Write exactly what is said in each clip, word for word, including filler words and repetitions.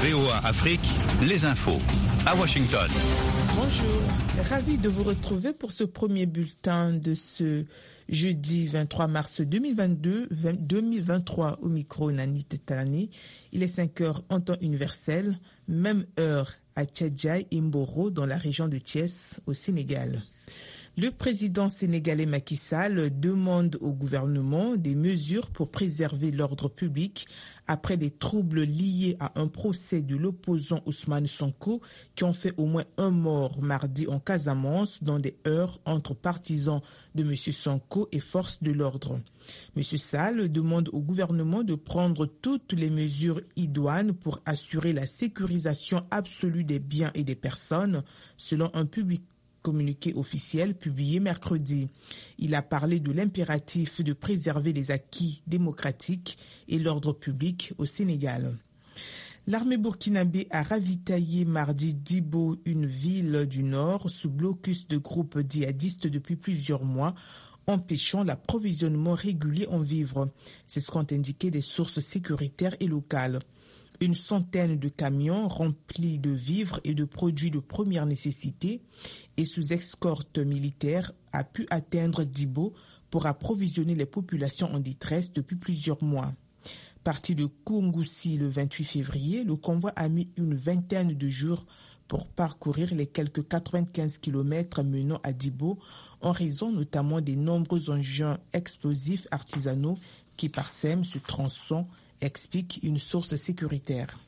V O A Afrique, les infos à Washington. Bonjour, ravi de vous retrouver pour ce premier bulletin de ce jeudi vingt-trois mars deux mille vingt-deux deux mille vingt-trois au micro Nani Tetalani. Il est cinq heures en temps universel, même heure à Tchadjaï et Mboro dans la région de Thiès au Sénégal. Le président sénégalais Macky Sall demande au gouvernement des mesures pour préserver l'ordre public après des troubles liés à un procès de l'opposant Ousmane Sonko qui ont fait au moins un mort mardi en Casamance dans des heurts entre partisans de M. Sonko et forces de l'ordre. M. Sall demande au gouvernement de prendre toutes les mesures idoines pour assurer la sécurisation absolue des biens et des personnes, selon un public communiqué officiel publié mercredi. Il a parlé de l'impératif de préserver les acquis démocratiques et l'ordre public au Sénégal. L'armée burkinabé a ravitaillé mardi Dibo, une ville du nord, sous blocus de groupes djihadistes depuis plusieurs mois, empêchant l'approvisionnement régulier en vivres. C'est ce qu'ont indiqué des sources sécuritaires et locales. Une centaine de camions remplis de vivres et de produits de première nécessité et sous escorte militaire a pu atteindre Dibo pour approvisionner les populations en détresse depuis plusieurs mois. Parti de Koungoussi le vingt-huit février, le convoi a mis une vingtaine de jours pour parcourir les quelques quatre-vingt-quinze kilomètres menant à Dibo en raison notamment des nombreux engins explosifs artisanaux qui parsèment ce tronçon, explique une source sécuritaire.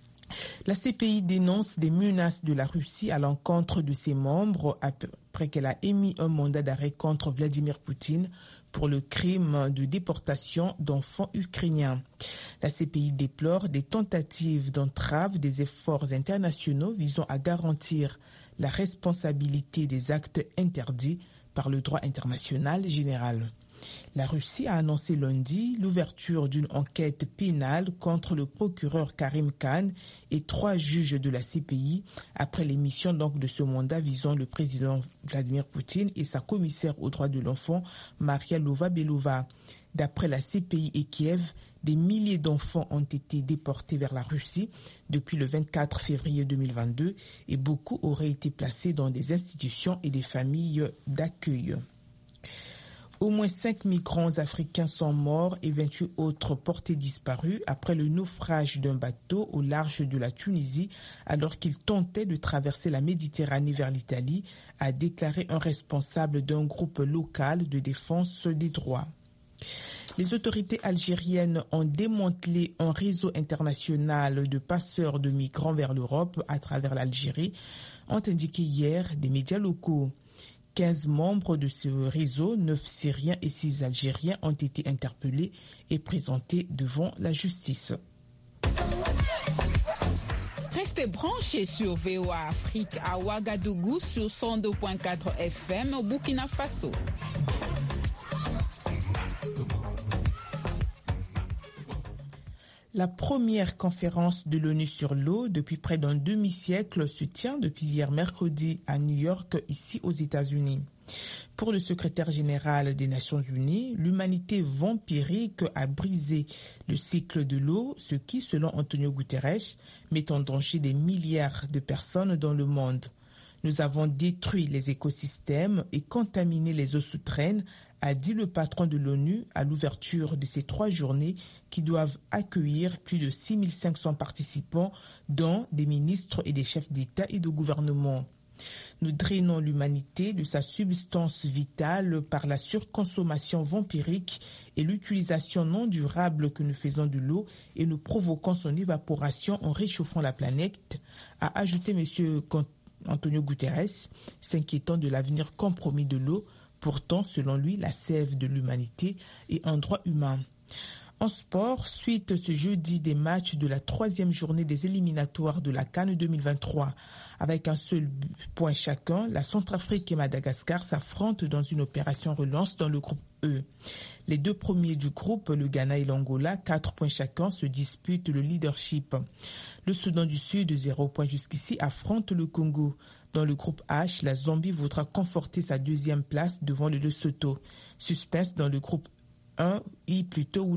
La C P I dénonce des menaces de la Russie à l'encontre de ses membres après qu'elle a émis un mandat d'arrêt contre Vladimir Poutine pour le crime de déportation d'enfants ukrainiens. La C P I déplore des tentatives d'entrave des efforts internationaux visant à garantir la responsabilité des actes interdits par le droit international général. La Russie a annoncé lundi l'ouverture d'une enquête pénale contre le procureur Karim Khan et trois juges de la C P I après l'émission donc de ce mandat visant le président Vladimir Poutine et sa commissaire aux droits de l'enfant Maria Lvova-Belova. D'après la C P I et Kiev, des milliers d'enfants ont été déportés vers la Russie depuis le vingt-quatre février deux mille vingt-deux et beaucoup auraient été placés dans des institutions et des familles d'accueil. Au moins cinq migrants africains sont morts et vingt-huit autres portés disparus après le naufrage d'un bateau au large de la Tunisie alors qu'il tentait de traverser la Méditerranée vers l'Italie, a déclaré un responsable d'un groupe local de défense des droits. Les autorités algériennes ont démantelé un réseau international de passeurs de migrants vers l'Europe à travers l'Algérie, ont indiqué hier des médias locaux. quinze membres de ce réseau, neuf Syriens et six Algériens ont été interpellés et présentés devant la justice. Restez branchés sur V O A Afrique à Ouagadougou sur cent deux virgule quatre F M au Burkina Faso. La première conférence de l'ONU sur l'eau depuis près d'un demi-siècle se tient depuis hier mercredi à New York, ici aux États-Unis. Pour le secrétaire général des Nations Unies, l'humanité vampirique a brisé le cycle de l'eau, ce qui, selon Antonio Guterres, met en danger des milliards de personnes dans le monde. Nous avons détruit les écosystèmes et contaminé les eaux souterraines, a dit le patron de l'ONU à l'ouverture de ces trois journées qui doivent accueillir plus de six mille cinq cents participants, dont des ministres et des chefs d'État et de gouvernement. Nous drainons l'humanité de sa substance vitale par la surconsommation vampirique et l'utilisation non durable que nous faisons de l'eau et nous provoquons son évaporation en réchauffant la planète, a ajouté M. Antonio Guterres, s'inquiétant de l'avenir compromis de l'eau, pourtant, selon lui, la sève de l'humanité est un droit humain. En sport, suite ce jeudi des matchs de la troisième journée des éliminatoires de la CAN deux mille vingt-trois. Avec un seul point chacun, la Centrafrique et Madagascar s'affrontent dans une opération relance dans le groupe E. Les deux premiers du groupe, le Ghana et l'Angola, quatre points chacun, se disputent le leadership. Le Soudan du Sud, zéro point jusqu'ici, affronte le Congo. Dans le groupe H, la Zambie voudra conforter sa deuxième place devant le Lesotho. Suspense dans le groupe un, I plutôt